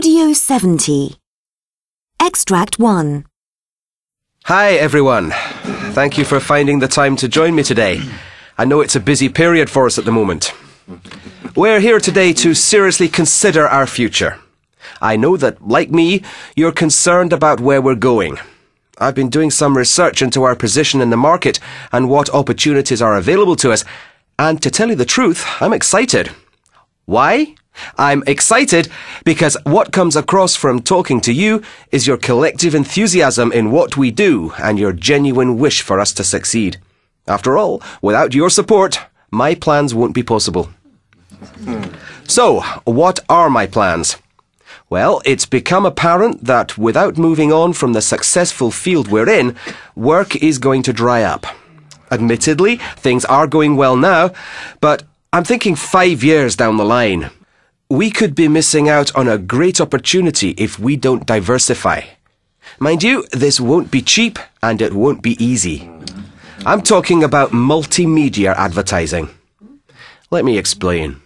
Audio 70. Extract 1. Hi everyone. Thank you for finding the time to join me today. I know it's a busy period for us at the moment. We're here today to seriously consider our future. I know that, like me, you're concerned about where we're going. I've been doing some research into our position in the market and what opportunities are available to us, and to tell you the truth, I'm excited. Why? I'm excited because what comes across from talking to you is your collective enthusiasm in what we do and your genuine wish for us to succeed. After all, without your support, my plans won't be possible. So, what are my plans? Well, it's become apparent that without moving on from the successful field we're in, work is going to dry up. Admittedly, things are going well now, but I'm thinking 5 years down the line. We could be missing out on a great opportunity if we don't diversify. Mind you, this won't be cheap and it won't be easy. I'm talking about multimedia advertising. Let me explain.